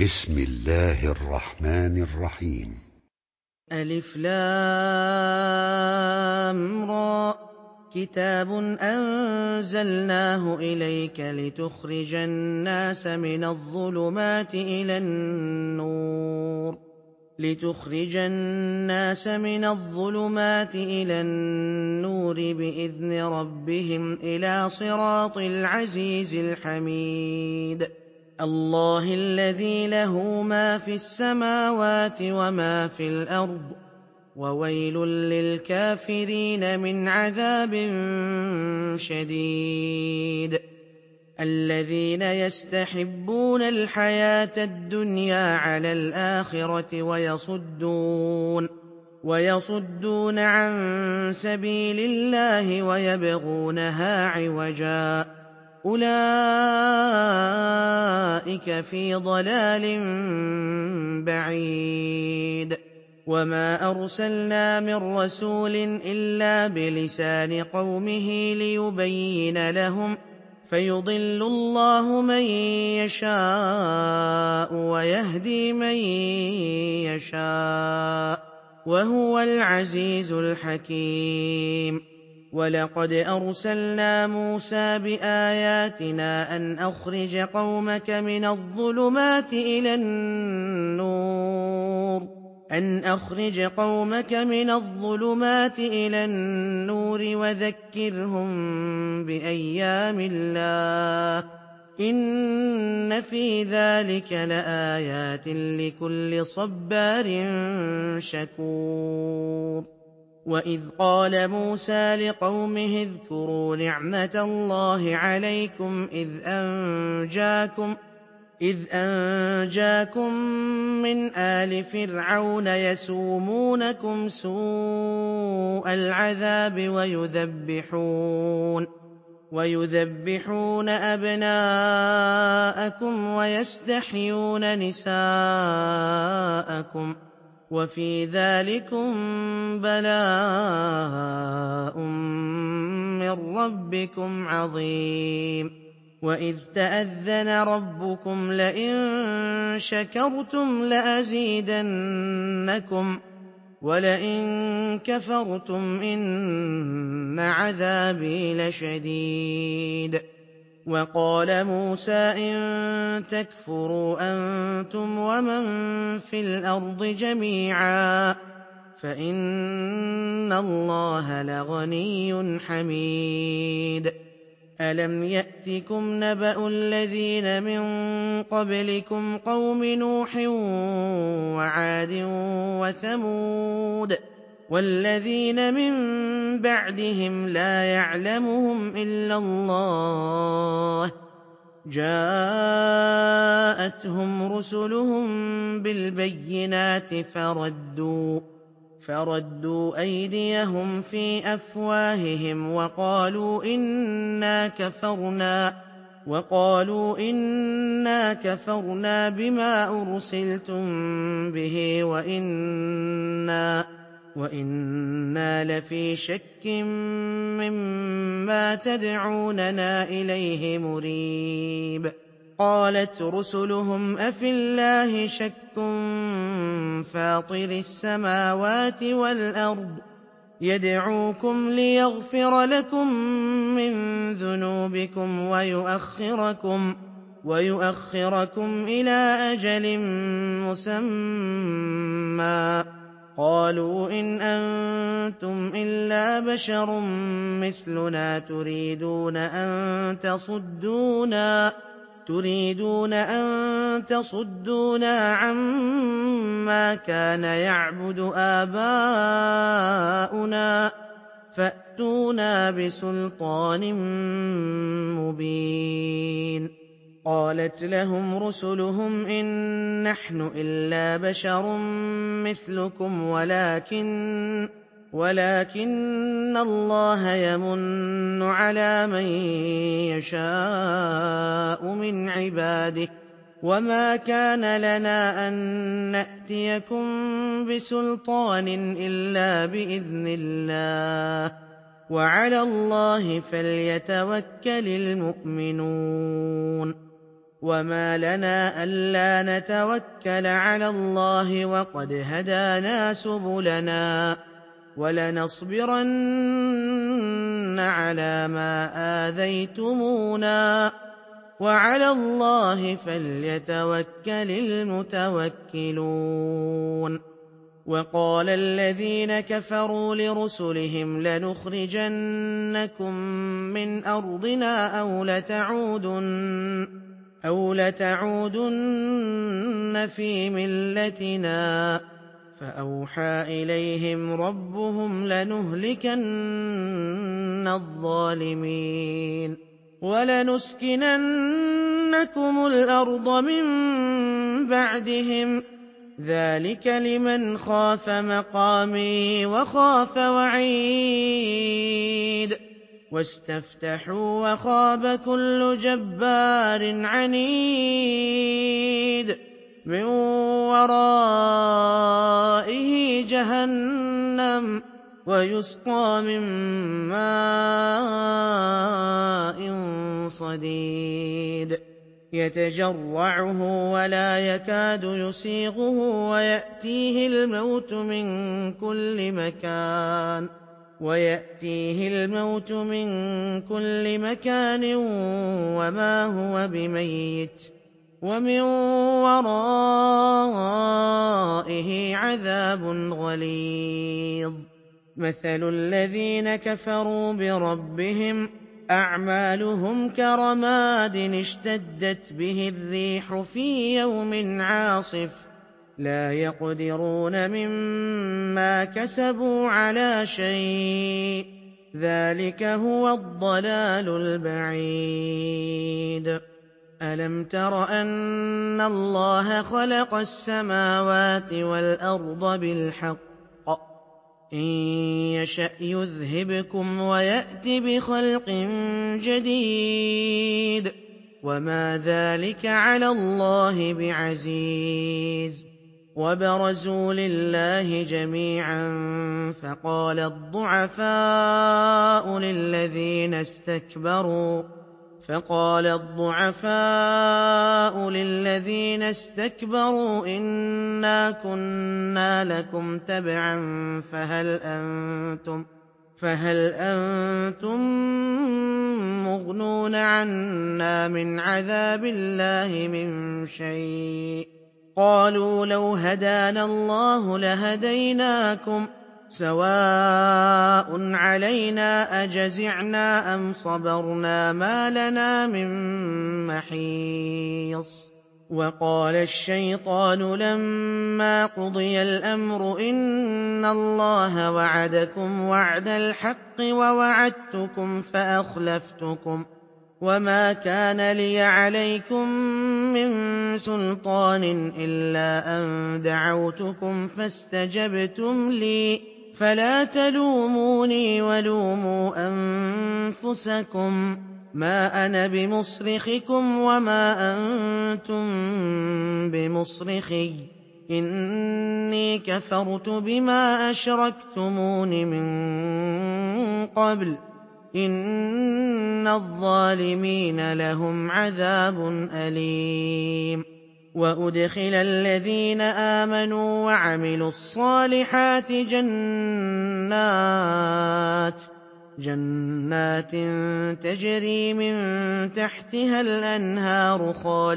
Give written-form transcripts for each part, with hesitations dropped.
بسم الله الرحمن الرحيم. ألف لام را كتاب أنزلناه إليك لتخرج الناس من الظلمات إلى النور بإذن ربهم إلى صراط العزيز الحميد الله الذي له ما في السماوات وما في الأرض وويل للكافرين من عذاب شديد الذين يستحبون الحياة الدنيا على الآخرة ويصدون عن سبيل الله ويبغونها عوجا أولئك في ضلال بعيد وما أرسلنا من رسول إلا بلسان قومه ليبين لهم فيضل الله من يشاء ويهدي من يشاء وهو العزيز الحكيم ولقد أرسلنا موسى بآياتنا أن أخرج قومك من الظلمات إلى النور وذكرهم بأيام الله إن في ذلك لآيات لكل صبار شكور وإذ قال موسى لقومه اذكروا نعمة الله عليكم إذ أنجاكم من آل فرعون يسومونكم سوء العذاب ويذبحون أبناءكم ويستحيون نساءكم وفي ذلكم بلاء من ربكم عظيم وإذ تأذن ربكم لئن شكرتم لأزيدنكم ولئن كفرتم إن عذابي لشديد وقال موسى إن تكفروا أنتم ومن في الأرض جميعا فإن الله لغني حميد ألم يأتكم نبأ الذين من قبلكم قوم نوح وعاد وثمود والذين من بعدهم لا يعلمهم إلا الله جاءتهم رسلهم بالبينات فردوا أيديهم في أفواههم وقالوا إنا كفرنا بما أرسلتم به وإنا لفي شك مما تدعوننا إليه مريب قالت رسلهم أفي الله شك فاطر السماوات والأرض يدعوكم ليغفر لكم من ذنوبكم ويؤخركم إلى أجل مسمى قالوا إن أنتم إلا بشر مثلنا تريدون أن تصدونا عما كان يعبد آباؤنا فأتونا بسلطان مبين قالت لهم رسلهم إن نحن إلا بشر مثلكم ولكن الله يمن على من يشاء من عباده وما كان لنا أن نأتيكم بسلطان إلا بإذن الله وعلى الله فليتوكل المؤمنون وَمَا لَنَا أَلَّا نَتَوَكَّلَ عَلَى اللَّهِ وَقَدْ هَدَانَا سُبُلَنَا ۚ وَلَنَصْبِرَنَّ عَلَىٰ مَا آذَيْتُمُونَا ۚ وَعَلَى اللَّهِ فَلْيَتَوَكَّلِ الْمُتَوَكِّلُونَ وَقَالَ الَّذِينَ كَفَرُوا لِرُسُلِهِمْ لَنُخْرِجَنَّكُم مِّنْ أَرْضِنَا أَوْ لَتَعُودُنَّ فِي مِلَّتِنَا ۖ فَأَوْحَىٰ إِلَيْهِمْ رَبُّهُمْ لَنُهْلِكَنَّ الظَّالِمِينَ وَلَنُسْكِنَنَّكُمُ الْأَرْضَ مِن بَعْدِهِمْ ۚ ذَٰلِكَ لِمَنْ خَافَ مَقَامِي وَخَافَ وَعِيدِ وَاسْتَفْتَحُوا وَخَابَ كُلُّ جَبَّارٍ عَنِيدٍ مِّن وَرَائِهِ جَهَنَّمُ وَيُسْقَىٰ مِن مَّاءٍ صَدِيدٍ يَتَجَرَّعُهُ وَلَا يَكَادُ يُسِيغُهُ وَيَأْتِيهِ الْمَوْتُ مِن كُلِّ مَكَانٍ وَمَا هُوَ بِمَيِّتٍ وَمِن وَرَائِهِ عَذَابٌ غَلِيظٌ مَّثَلُ الَّذِينَ كَفَرُوا بِرَبِّهِمْ أَعْمَالُهُمْ كَرَمَادٍ اشْتَدَّتْ بِهِ الرِّيحُ فِي يَوْمٍ عَاصِفٍ لَّا يَقْدِرُونَ مِمَّا كَسَبُوا عَلَىٰ شَيْءٍ ۚ ذَٰلِكَ هُوَ الضَّلَالُ الْبَعِيدُ أَلَمْ تَرَ أَنَّ اللَّهَ خَلَقَ السَّمَاوَاتِ وَالْأَرْضَ بِالْحَقِّ ۚ إِن يَشَأْ يُذْهِبْكُمْ وَيَأْتِ بِخَلْقٍ جَدِيدٍ ۚ وَمَا ذَٰلِكَ عَلَى اللَّهِ بِعَزِيزٍ وَبَرَزُوا لِلَّهِ جَمِيعًا فَقَالَ الضُّعَفَاءُ لِلَّذِينَ اسْتَكْبَرُوا إِنَّا كُنَّا لَكُمْ تَبَعًا فَهَلْ أَنتُم مُّغْنُونَ عَنَّا مِنْ عَذَابِ اللَّهِ مِن شَيْءٍ ۚ قَالُوا لَوْ هَدَانَا اللَّهُ لَهَدَيْنَاكُمْ ۖ سَوَاءٌ عَلَيْنَا أَجَزِعْنَا أَمْ صَبَرْنَا مَا لَنَا مِن مَّحِيصٍ وَقَالَ الشَّيْطَانُ لَمَّا قُضِيَ الْأَمْرُ إِنَّ اللَّهَ وَعَدَكُمْ وَعْدَ الْحَقِّ وَوَعَدتُّكُمْ فَأَخْلَفْتُكُمْ وَمَا كَانَ لِيَ عَلَيْكُم مِّن سُلْطَانٍ إِلَّا أَن دَعَوْتُكُمْ فَاسْتَجَبْتُمْ لِي ۖ فَلَا تَلُومُونِي وَلُومُوا أَنفُسَكُم ۖ مَّا أَنَا بِمُصْرِخِكُمْ وَمَا أَنتُم بِمُصْرِخِيَّ ۖ إِنِّي كَفَرْتُ بِمَا أَشْرَكْتُمُونِ مِن قَبْلُ ۗ إِنَّ الظَّالِمِينَ لَهُمْ عَذَابٌ أَلِيمٌ وَأُدْخِلَ الَّذِينَ آمَنُوا وَعَمِلُوا الصَّالِحَاتِ جَنَّاتٍ تَجْرِي مِن تَحْتِهَا الْأَنْهَارُ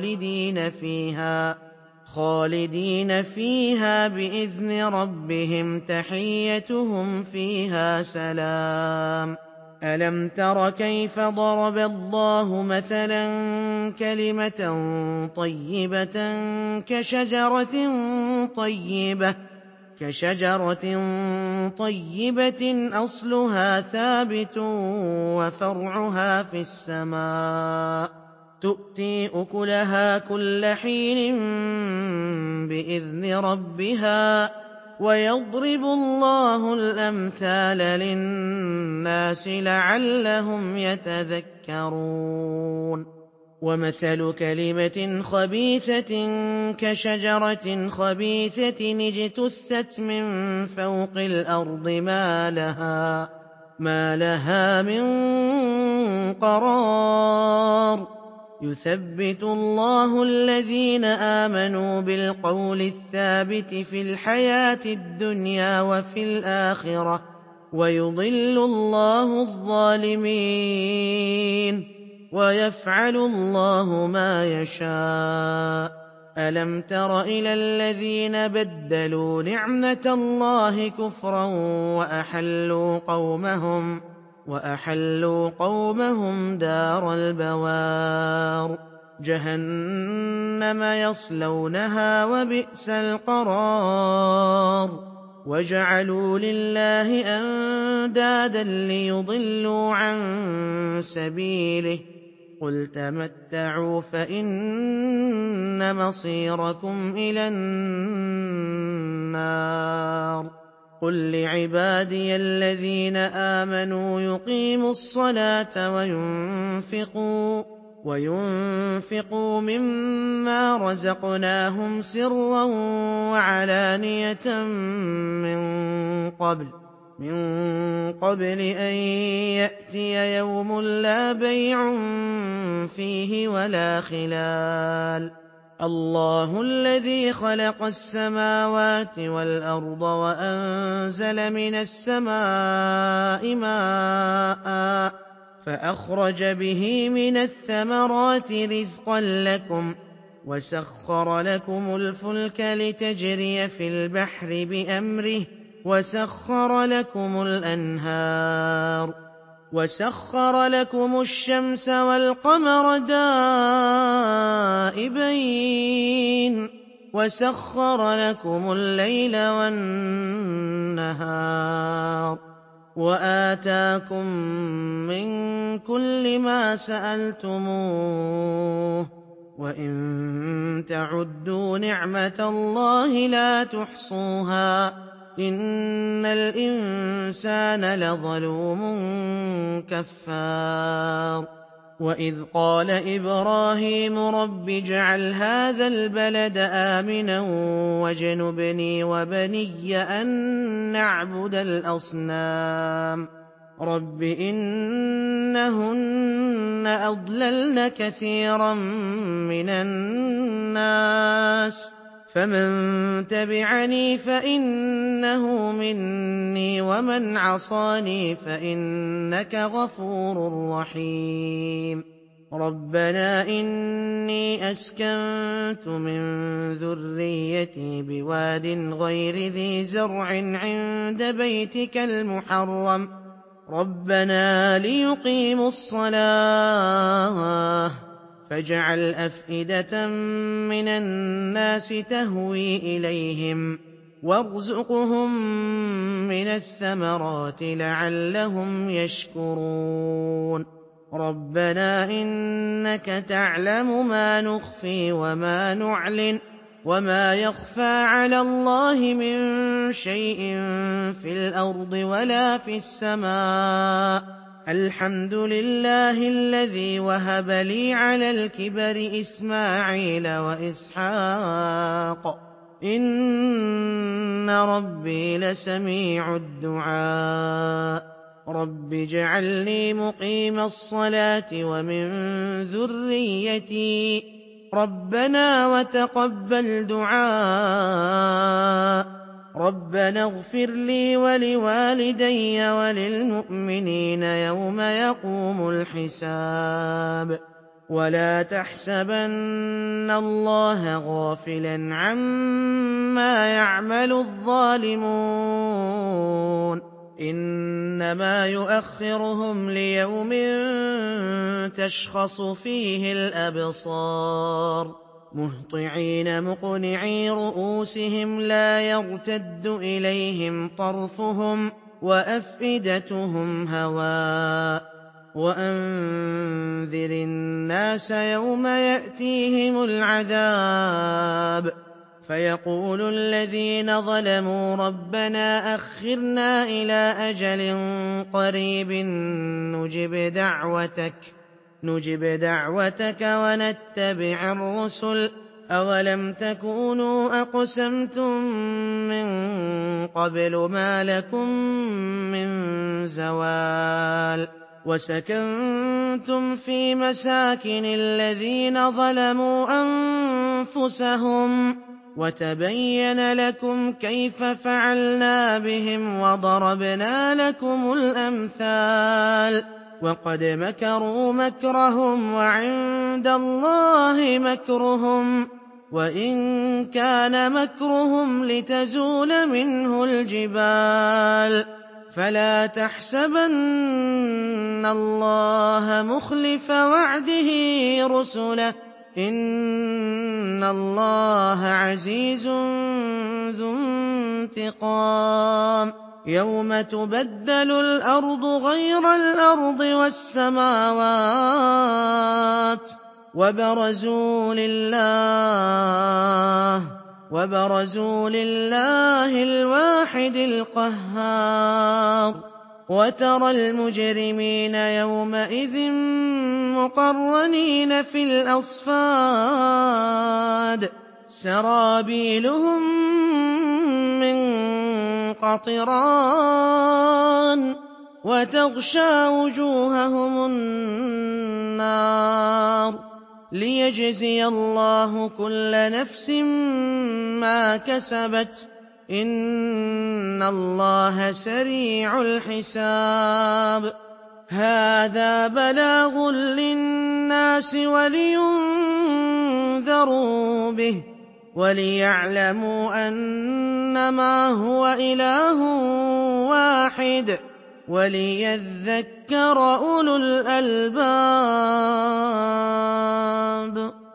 خَالِدِينَ فِيهَا بِإِذْنِ رَبِّهِمْ تَحِيَّتُهُمْ فِيهَا سَلَامٌ أَلَمْ تَرَ كَيْفَ ضَرَبَ اللَّهُ مَثَلًا كَلِمَةً طَيِّبَةً كَشَجَرَةٍ طَيِّبَةٍ أَصْلُهَا ثَابِتٌ وَفَرْعُهَا فِي السَّمَاءِ تُؤْتِي أُكُلَهَا كُلَّ حِينٍ بِإِذْنِ رَبِّهَا ۗ وَيَضْرِبُ اللَّهُ الْأَمْثَالَ لِلنَّاسِ لَعَلَّهُمْ يَتَذَكَّرُونَ وَمَثَلُ كَلِمَةٍ خَبِيثَةٍ كَشَجَرَةٍ خَبِيثَةٍ اجْتُثَّتْ مِن فَوْقِ الْأَرْضِ مَا لَهَا مِن قَرَارٍ يُثَبِّتُ اللَّهُ الَّذِينَ آمَنُوا بِالْقَوْلِ الثَّابِتِ فِي الْحَيَاةِ الدُّنْيَا وَفِي الْآخِرَةِ ۖ وَيُضِلُّ اللَّهُ الظَّالِمِينَ وَيَفْعَلُ اللَّهُ مَا يَشَاءُ أَلَمْ تَرَ إِلَى الَّذِينَ بَدَّلُوا نِعْمَةَ اللَّهِ كُفْرًا وَأَحَلُّوا قَوْمَهُمْ دَارَ الْبَوَارِ جَهَنَّمَ يَصْلَوْنَهَا ۖ وَبِئْسَ الْقَرَارُ وَجَعَلُوا لِلَّهِ أَندَادًا لِّيُضِلُّوا عَن سَبِيلِهِ ۗ قُلْ تَمَتَّعُوا فَإِنَّ مَصِيرَكُمْ إِلَى النَّارِ قُل لِّعِبَادِيَ الَّذِينَ آمَنُوا يُقِيمُوا الصَّلَاةَ وَيُنفِقُوا مِمَّا رَزَقْنَاهُمْ سِرًّا وَعَلَانِيَةً مِّن قَبْلِ أَن يَأْتِيَ يَوْمٌ لَّا بَيْعٌ فِيهِ وَلَا خِلَالٌ اللَّهُ الَّذِي خَلَقَ السَّمَاوَاتِ وَالْأَرْضَ وَأَنزَلَ مِنَ السَّمَاءِ مَاءً فَأَخْرَجَ بِهِ مِنَ الثَّمَرَاتِ رِزْقًا لَّكُمْ وَسَخَّرَ لَكُمُ الْفُلْكَ لِتَجْرِيَ فِي الْبَحْرِ بِأَمْرِهِ وَسَخَّرَ لَكُمُ الْأَنْهَارَ وَسَخَّرَ لَكُمُ الشَّمْسَ وَالْقَمَرَ دَائِبَيْنِ وَسَخَّرَ لَكُمُ اللَّيْلَ وَالنَّهَارَ وَآتَاكُم مِّن كُلِّ مَا سَأَلْتُمُوهُ ۚ وَإِن تَعُدُّوا نِعْمَةَ اللَّهِ لَا تُحْصُوهَا ۗ إِنَّ الْإِنسَانَ لَظَلُومٌ كَفَّارٌ وَإِذْ قَالَ إِبْرَاهِيمُ رَبِّ اجْعَلْ هَٰذَا الْبَلَدَ آمِنًا وَاجْنُبْنِي وَبَنِيَّ أَن نَّعْبُدَ الْأَصْنَامَ رَبِّ إِنَّهُنَّ أَضْلَلْنَ كَثِيرًا مِّنَ النَّاسِ ۖ فَمَن تَبِعَنِي فَإِنَّهُ مِنِّي وَمَنْ عَصَانِي فَإِنَّكَ غَفُورٌ رَّحِيمٌ رَبَّنَا إِنِّي أَسْكَنتُ مِن ذُرِّيَّتِي بِوَادٍ غَيْرِ ذِي زَرْعٍ عِندَ بَيْتِكَ الْمُحَرَّمِ رَبَّنَا لِيُقِيمُوا الصَّلَاةَ فَاجْعَلْ أَفْئِدَةً مِّنَ النَّاسِ تَهْوِي إِلَيْهِمْ وَارْزُقْهُم مِّنَ الثَّمَرَاتِ لَعَلَّهُمْ يَشْكُرُونَ رَبَّنَا إِنَّكَ تَعْلَمُ مَا نُخْفِي وَمَا نُعْلِنُ وَمَا يَخْفَىٰ عَلَى اللَّهِ مِن شَيْءٍ فِي الْأَرْضِ وَلَا فِي السَّمَاءِ الْحَمْدُ لِلَّهِ الَّذِي وَهَبَ لِي عَلَى الْكِبَرِ إِسْمَاعِيلَ وَإِسْحَاقَ إِنَّ رَبِّي لَسَمِيعُ الدُّعَاءِ رَبِّ اجْعَلْنِي مُقِيمَ الصَّلَاةِ وَمِن ذُرِّيَّتِي رَبَّنَا وَتَقَبَّلْ دُعَاءِ رَبَّنَا اغْفِرْ لِي وَلِوَالِدَيَّ وَلِلْمُؤْمِنِينَ يَوْمَ يَقُومُ الْحِسَابُ وَلَا تَحْسَبَنَّ اللَّهَ غَافِلًا عَمَّا يَعْمَلُ الظَّالِمُونَ إِنَّمَا يُؤَخِّرُهُمْ لِيَوْمٍ تَشْخَصُ فِيهِ الْأَبْصَارُ مُهْطِعِينَ مُقْنِعِي رُءُوسِهِمْ لَا يَرْتَدُّ إِلَيْهِمْ طَرْفُهُمْ وَأَفْئِدَتُهُمْ هَوَاءٌ وَأَنذِرِ النَّاسَ يَوْمَ يَأْتِيهِمُ الْعَذَابُ فَيَقُولُ الَّذِينَ ظَلَمُوا رَبَّنَا أَخِّرْنَا إِلَىٰ أَجَلٍ قَرِيبٍ نُّجِبْ دَعْوَتَكَ وَنَتَّبِعِ الرُّسُلَ ۗ أَوَلَمْ تَكُونُوا أَقْسَمْتُم مِّن قَبْلُ مَا لَكُم مِّن زَوَالٍ وَسَكَنتُمْ فِي مَسَاكِنِ الَّذِينَ ظَلَمُوا أَنفُسَهُمْ وَتَبَيَّنَ لَكُمْ كَيْفَ فَعَلْنَا بِهِمْ وَضَرَبْنَا لَكُمُ الْأَمْثَالَ وَقَدْ مَكَرُوا مَكْرَهُمْ وَعِندَ اللَّهِ مَكْرُهُمْ وَإِن كَانَ مَكْرُهُمْ لِتَزُولَ مِنْهُ الْجِبَالُ فَلَا تَحْسَبَنَّ اللَّهَ مُخْلِفَ وَعْدِهِ رُسُلَهُ ۗ إِنَّ اللَّهَ عَزِيزٌ ذُو انتِقَامٍ يَوْمَ تُبَدَّلُ الْأَرْضُ غَيْرَ الْأَرْضِ وَالسَّمَاوَاتُ وَبَرَزُوا لِلَّهِ الْوَاحِدِ الْقَهَّارِ وَتَرَى الْمُجْرِمِينَ يَوْمَئِذٍ مُّقَرَّنِينَ فِي الْأَصْفَادِ سَرَابِيلُهُم مِّن قَطِرَانٍ وَتَغْشَىٰ وُجُوهَهُمُ النَّارُ لِيَجْزِيَ اللَّهُ كُلَّ نَفْسٍ مَّا كَسَبَتْ ۚ إِنَّ اللَّهَ سَرِيعُ الْحِسَابِ هَٰذَا بَلَاغٌ لِّلنَّاسِ وَلِيُنذَرُوا بِهِ وَلِيَعْلَمُوا أَنَّمَا هُوَ إِلَٰهٌ وَاحِدٌ وَلِيَذَّكَّرَ أُولُو الْأَلْبَابِ